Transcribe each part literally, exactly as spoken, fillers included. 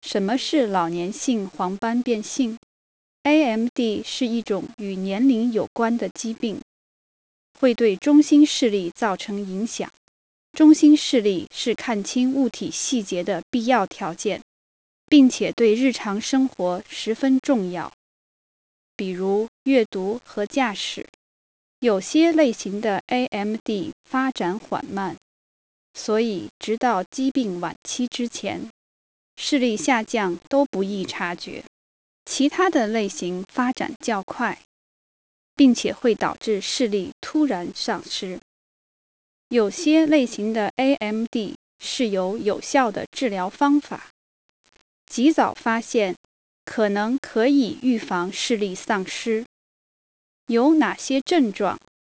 什么是老年性黄斑变性 ？A M D 是一种与年龄有关的疾病，会对中心视力造成影响。中心视力是看清物体细节的必要条件，并且对日常生活十分重要，比如阅读和驾驶。有些类型的 A M D 发展缓慢，所以直到疾病晚期之前，视力下降都不易察觉。其他的类型发展较快，并且会导致视力突然丧失。有些类型的 A M D 是有有效的治疗方法，及早发现可能可以预防视力丧失。有哪些症状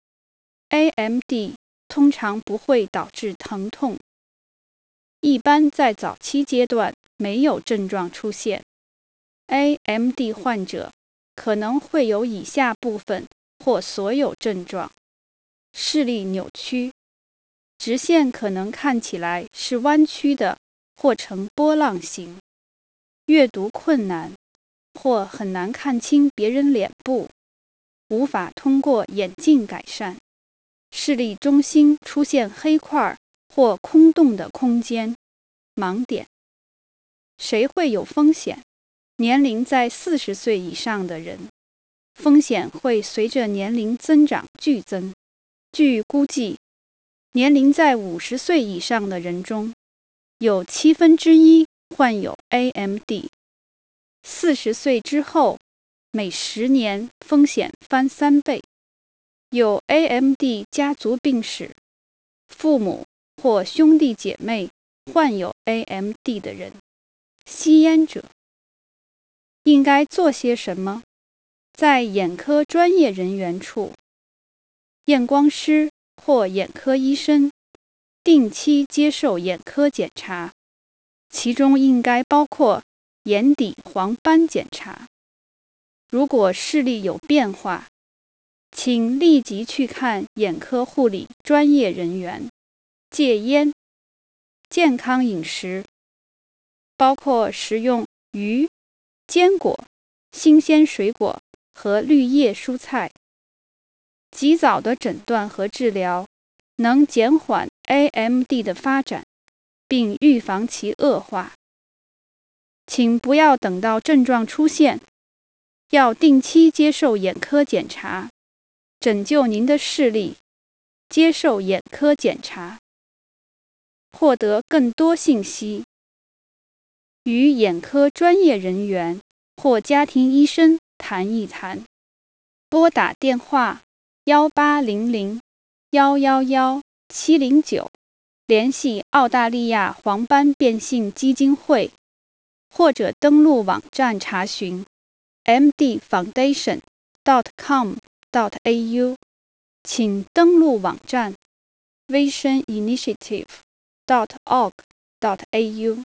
？A M D 通常不会导致疼痛，一般在早期阶段没有症状出现。A M D 患者可能会有以下部分或所有症状：视力扭曲，直线可能看起来是弯曲的或呈波浪形；阅读困难，或很难看清别人脸部，无法通过眼镜改善；视力中心出现黑块或空洞的空间，盲点。谁会有风险？年龄在四十岁以上的人，风险会随着年龄增长剧增。据估计，年龄在五十岁以上的人中，有七分之一患有 A M D。四十岁之后，每十年风险翻三倍。有 A M D 家族病史，父母或兄弟姐妹患有 A M D 的人，吸烟者。应该做些什么？在眼科专业人员处，验光师或眼科医生定期接受眼科检查，其中应该包括眼底黄斑检查。如果视力有变化，请立即去看眼科护理专业人员。戒烟，健康饮食，包括食用鱼、坚果、新鲜水果和绿叶蔬菜。及早的诊断和治疗能减缓 A M D 的发展，并预防其恶化。请不要等到症状出现，要定期接受眼科检查，拯救您的视力。接受眼科检查，获得更多信息。与眼科专业人员或家庭医生谈一谈。拨打电话幺八零零幺幺幺七零九，联系澳大利亚黄斑变性基金会，或者登录网站查询 m d foundation dot com dot a u。请登录网站 vision initiative dot org dot a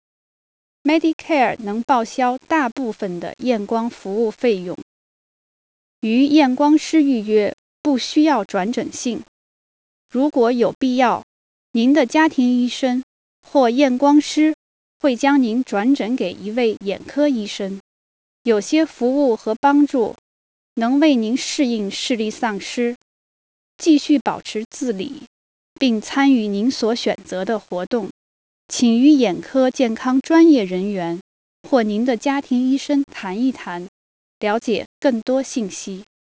u。Medicare 能报销大部分的验光服务费用。与验光师预约不需要转诊信。如果有必要，您的家庭医生或验光师会将您转诊给一位眼科医生。有些服务和帮助能为您适应视力丧失，继续保持自理，并参与您所选择的活动。请与眼科健康专业人员或您的家庭医生谈一谈，了解更多信息。